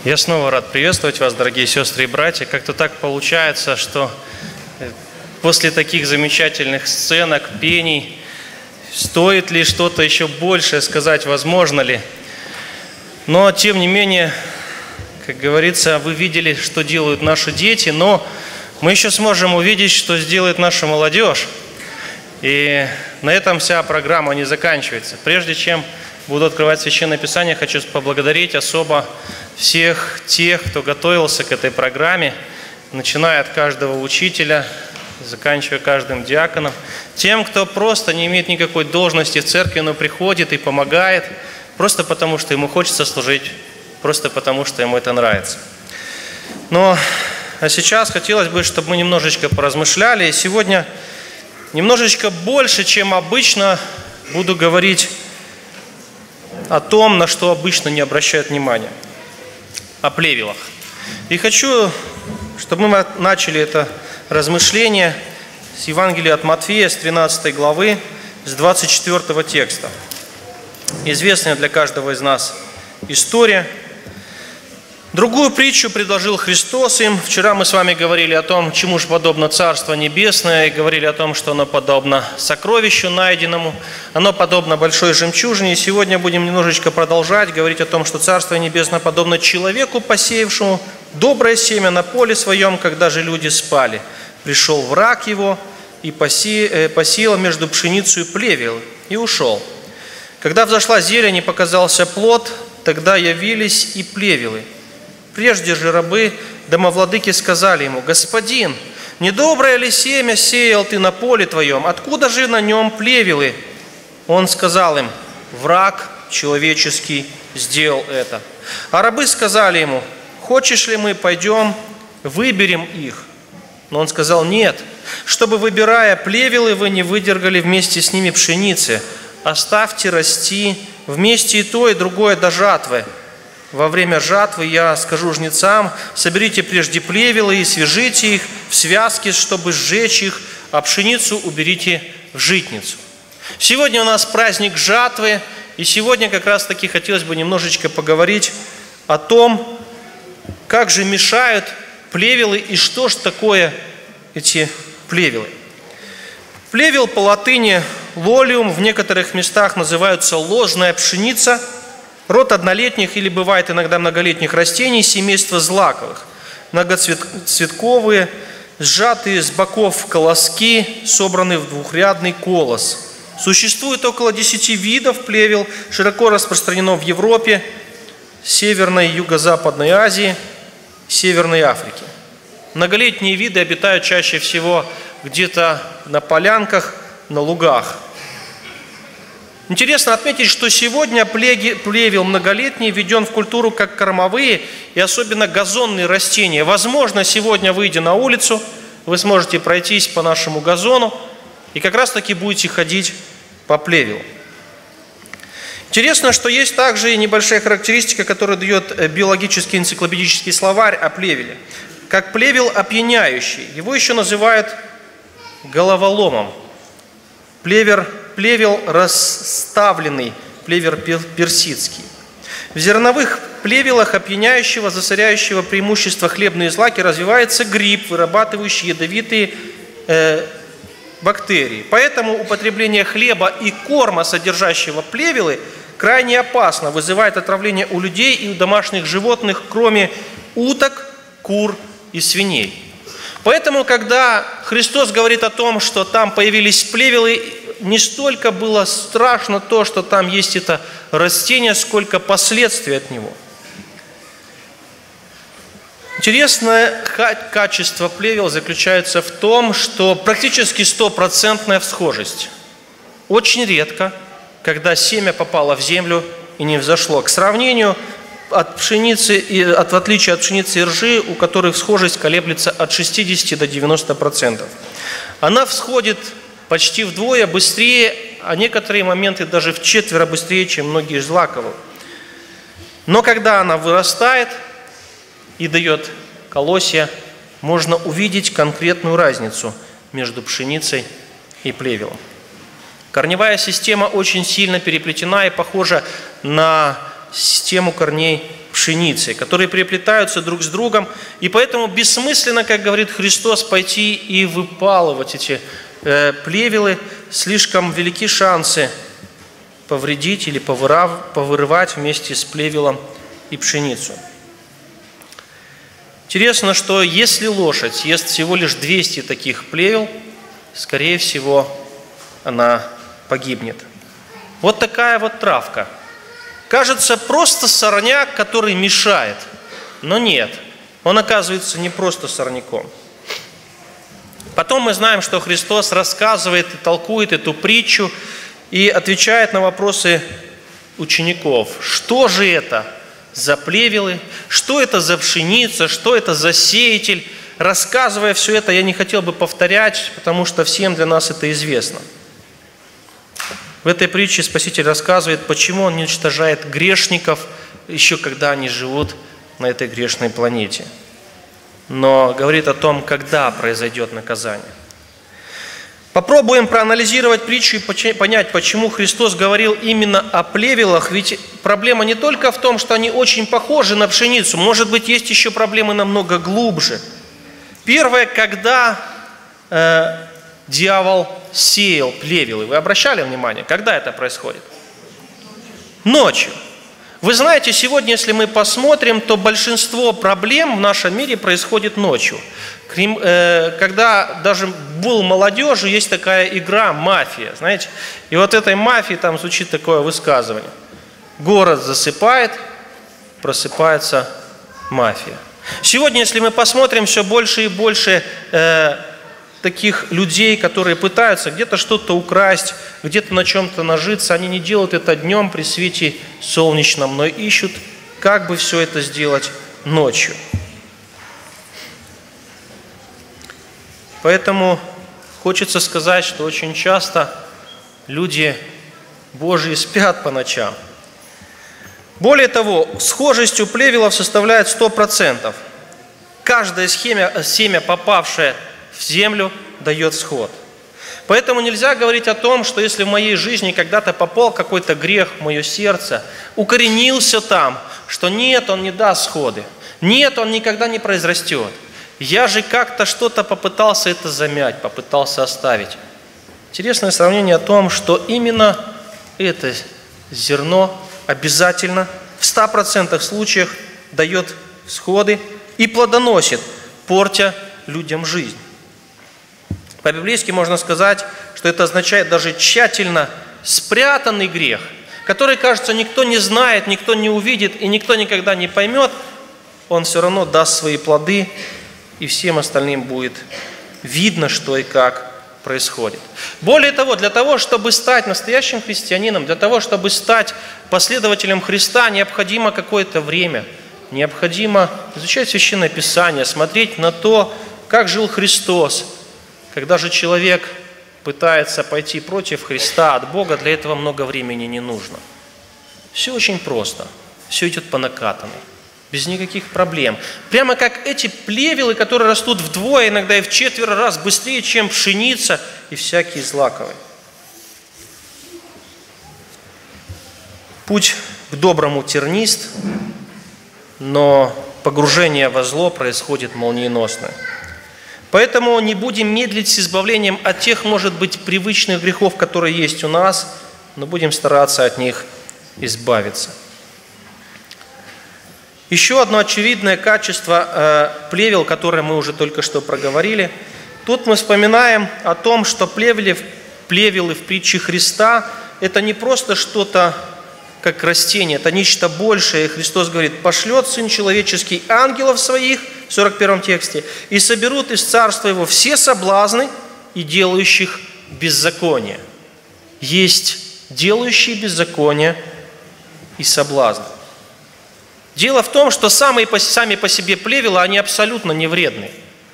Я снова рад приветствовать вас, дорогие сестры и братья. Как-то так получается, что после таких замечательных сценок, пений, стоит ли что-то еще большее сказать, возможно ли. Но, тем не менее, как говорится, вы видели, что делают наши дети, но мы еще сможем увидеть, что сделает наша молодежь. И на этом вся программа не заканчивается. Прежде чем буду открывать Священное Писание, хочу поблагодарить особо всех тех, кто готовился к этой программе, начиная от каждого учителя, заканчивая каждым диаконом, тем, кто просто не имеет никакой должности в церкви, но приходит и помогает, просто потому, что ему хочется служить, просто потому, что ему это нравится. А сейчас хотелось бы, чтобы мы немножечко поразмышляли, и сегодня немножечко больше, чем обычно, буду говорить о том, на что обычно не обращают внимания, о плевелах. И хочу, чтобы мы начали это размышление с Евангелия от Матфея, с 13 главы, с 24 текста. Известная для каждого из нас история. Другую притчу предложил Христос им. Вчера мы с вами говорили о том, чему же подобно Царство Небесное, и говорили о том, что оно подобно сокровищу найденному, оно подобно большой жемчужине. И сегодня будем немножечко продолжать говорить о том, что Царство Небесное подобно человеку, посеявшему доброе семя на поле своем, когда же люди спали. Пришел враг его и посеял между пшеницей плевел и ушел. Когда взошла зелень и показался плод, тогда явились и плевелы. Прежде же рабы домовладыки сказали ему: «Господин, недоброе ли семя сеял ты на поле твоем? Откуда же на нем плевелы?» Он сказал им: «Враг человеческий сделал это». А рабы сказали ему: «Хочешь ли мы пойдем, выберем их?» Но он сказал: «Нет, чтобы, выбирая плевелы, вы не выдергали вместе с ними пшеницы. Оставьте расти вместе и то, и другое до жатвы. Во время жатвы я скажу жнецам: соберите прежде плевелы и свяжите их в связки, чтобы сжечь их, а пшеницу уберите в житницу». Сегодня у нас праздник жатвы, и сегодня как раз таки хотелось бы немножечко поговорить о том, как же мешают плевелы и что же такое эти плевелы. Плевел по латыни лолиум, в некоторых местах называются ложная пшеница, род однолетних или бывает иногда многолетних растений семейства злаковых, многоцветковые, сжатые с боков колоски, собранные в двухрядный колос. Существует около 10 видов плевел, широко распространено в Европе, Северной и Юго-Западной Азии, Северной Африке. Многолетние виды обитают чаще всего где-то на полянках, на лугах. Интересно отметить, что сегодня плевел многолетний введен в культуру как кормовые и особенно газонные растения. Возможно, сегодня, выйдя на улицу, вы сможете пройтись по нашему газону и как раз таки будете ходить по плевелу. Интересно, что есть также и небольшая характеристика, которую дает биологический энциклопедический словарь о плевеле. Как плевел опьяняющий. Его еще называют головоломом. Плевел расставленный, плевел персидский. В зерновых плевелах опьяняющего, засоряющего преимущество хлебные злаки развивается гриб, вырабатывающий ядовитые бактерии. Поэтому употребление хлеба и корма, содержащего плевелы, крайне опасно, вызывает отравление у людей и у домашних животных, кроме уток, кур и свиней. Поэтому, когда Христос говорит о том, что там появились плевелы, не столько было страшно то, что там есть это растение, сколько последствий от него. Интересное качество плевел заключается в том, что практически 100% всхожесть. Очень редко, когда семя попало в землю и не взошло. К сравнению, от пшеницы, в отличие от пшеницы и ржи, у которых всхожесть колеблется от 60 до 90%. Она всходит почти вдвое быстрее, а некоторые моменты даже вчетверо быстрее, чем многие злаковые. Но когда она вырастает и дает колосья, можно увидеть конкретную разницу между пшеницей и плевелом. Корневая система очень сильно переплетена и похожа на систему корней пшеницей, которые переплетаются друг с другом. И поэтому бессмысленно, как говорит Христос, пойти и выпалывать эти плевелы. Слишком велики шансы повредить или повырывать вместе с плевелом и пшеницу. Интересно, что если лошадь съест всего лишь 200 таких плевел, скорее всего, она погибнет. Вот такая вот травка. Кажется, просто сорняк, который мешает. Но нет, он оказывается не просто сорняком. Потом мы знаем, что Христос рассказывает и толкует эту притчу и отвечает на вопросы учеников. Что же это за плевелы? Что это за пшеница? Что это за сеятель? Рассказывая все это, я не хотел бы повторять, потому что всем для нас это известно. В этой притче Спаситель рассказывает, почему Он не уничтожает грешников, еще когда они живут на этой грешной планете. Но говорит о том, когда произойдет наказание. Попробуем проанализировать притчу и понять, почему Христос говорил именно о плевелах. Ведь проблема не только в том, что они очень похожи на пшеницу. Может быть, есть еще проблемы намного глубже. Первое, когда дьявол сеял плевелы. Вы обращали внимание, когда это происходит? Ночью. Вы знаете, сегодня, если мы посмотрим, то большинство проблем в нашем мире происходит ночью. Когда даже был молодежью, есть такая игра «Мафия», знаете? И вот этой мафии там звучит такое высказывание. Город засыпает, просыпается мафия. Сегодня, если мы посмотрим, все больше и больше таких людей, которые пытаются где-то что-то украсть, где-то на чем-то нажиться, они не делают это днем при свете солнечном, но ищут, как бы все это сделать ночью. Поэтому хочется сказать, что очень часто люди Божьи спят по ночам. Более того, схожесть у плевелов составляет 100%. Каждое семя, попавшее в землю, дает всход. Поэтому нельзя говорить о том, что если в моей жизни когда-то попал какой-то грех в мое сердце, укоренился там, что нет, он не даст всходы, нет, он никогда не произрастет. Я же как-то что-то попытался это замять, попытался оставить. Интересное сравнение о том, что именно это зерно обязательно в 100% случаях дает всходы и плодоносит, портя людям жизнь. По-библейски можно сказать, что это означает даже тщательно спрятанный грех, который, кажется, никто не знает, никто не увидит и никто никогда не поймет, он все равно даст свои плоды, и всем остальным будет видно, что и как происходит. Более того, для того, чтобы стать настоящим христианином, для того, чтобы стать последователем Христа, необходимо какое-то время, необходимо изучать Священное Писание, смотреть на то, как жил Христос. Когда же человек пытается пойти против Христа, от Бога, для этого много времени не нужно. Все очень просто, все идет по накатанной, без никаких проблем. Прямо как эти плевелы, которые растут вдвое, иногда и в 4 раз быстрее, чем пшеница и всякие злаковые. Путь к доброму тернист, но погружение во зло происходит молниеносно. Поэтому не будем медлить с избавлением от тех, может быть, привычных грехов, которые есть у нас, но будем стараться от них избавиться. Еще одно очевидное качество плевел, которое мы уже только что проговорили. Тут мы вспоминаем о том, что плевелы в притче Христа – это не просто что-то, как растение, это нечто большее. Христос говорит: «Пошлет Сын Человеческий ангелов своих», в 41 тексте, «и соберут из Царства Его все соблазны и делающих беззаконие». Есть делающие беззаконие и соблазны. Дело в том, что сами по себе плевела, они абсолютно не вредны.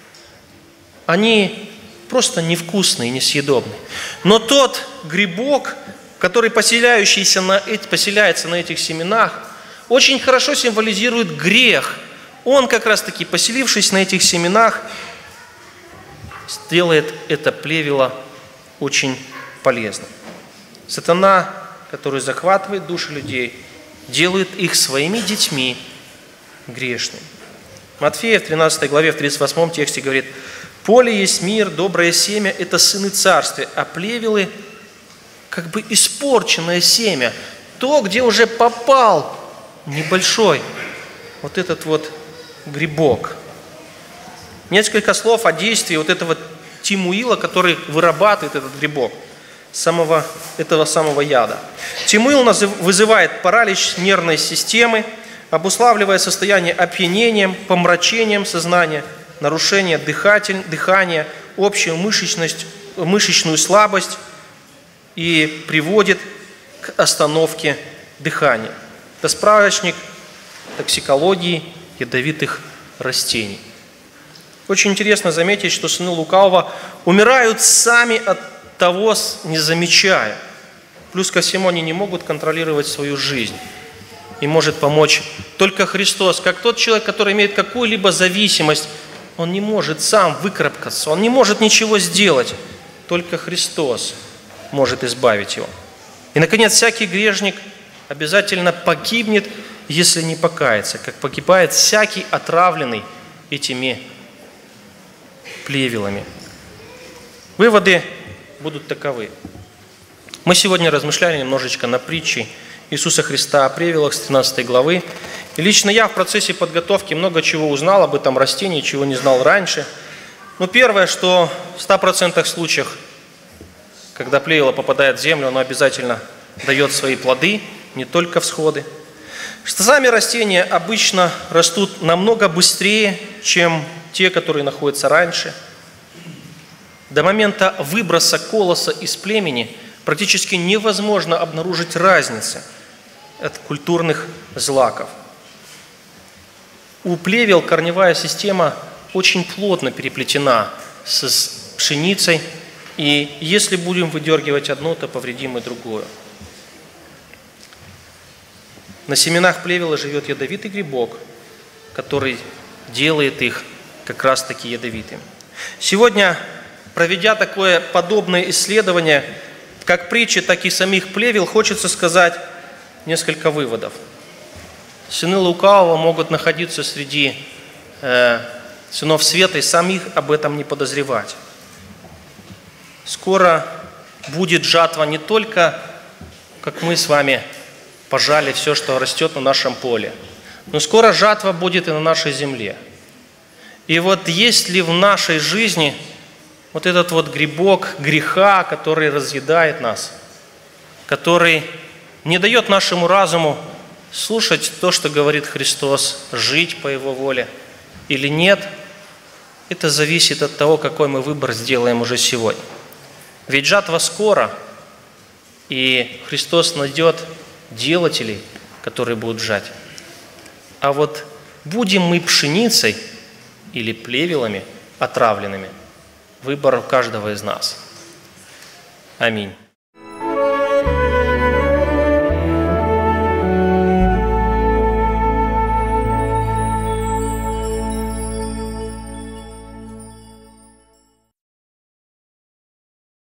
Они просто невкусные, несъедобные. Но тот грибок, который поселяется на этих семенах, очень хорошо символизирует грех. Он как раз-таки, поселившись на этих семенах, сделает это плевело очень полезным. Сатана, который захватывает души людей, делает их своими детьми грешным. Матфея в 13 главе, в 38 тексте говорит: «Поле есть мир, доброе семя – это сыны царствия, а плевелы – как бы испорченное семя». То, где уже попал небольшой вот этот вот грибок. Несколько слов о действии вот этого тимуила, который вырабатывает этот грибок, этого самого яда. Тимуил вызывает паралич нервной системы, обуславливая состояние опьянением, помрачением сознания, нарушение дыхания, общую мышечную слабость и приводит к остановке дыхания. Это справочник токсикологии ядовитых растений. Очень интересно заметить, что сыны лукавого умирают сами от того, не замечая. Плюс ко всему они не могут контролировать свою жизнь. И может помочь только Христос. Как тот человек, который имеет какую-либо зависимость, он не может сам выкарабкаться, он не может ничего сделать. Только Христос может избавить его. И, наконец, всякий грешник обязательно погибнет, если не покается, как погибает всякий отравленный этими плевелами. Выводы будут таковы. Мы сегодня размышляли немножечко на притче Иисуса Христа о плевелах с 13 главы. И лично я в процессе подготовки много чего узнал об этом растении, чего не знал раньше. Но первое, что в 100% случаях, когда плевело попадает в землю, оно обязательно дает свои плоды, не только всходы. Что сами растения обычно растут намного быстрее, чем те, которые находятся раньше. До момента выброса колоса из племени практически невозможно обнаружить разницы от культурных злаков. У плевел корневая система очень плотно переплетена с пшеницей, и если будем выдергивать одну, то повредим и другую. На семенах плевела живет ядовитый грибок, который делает их как раз-таки ядовитыми. Сегодня, проведя такое подобное исследование, как притчи, так и самих плевел, хочется сказать несколько выводов. Сыны лукавого могут находиться среди сынов света и самих об этом не подозревать. Скоро будет жатва не только, как мы с вами пожали все, что растет на нашем поле, но скоро жатва будет и на нашей земле. И вот есть ли в нашей жизни вот этот вот грибок греха, который разъедает нас, который не дает нашему разуму слушать то, что говорит Христос, жить по Его воле или нет, это зависит от того, какой мы выбор сделаем уже сегодня. Ведь жатва скоро, и Христос найдет делателей, которые будут жать. А вот будем мы пшеницей или плевелами отравленными, выбор у каждого из нас. Аминь.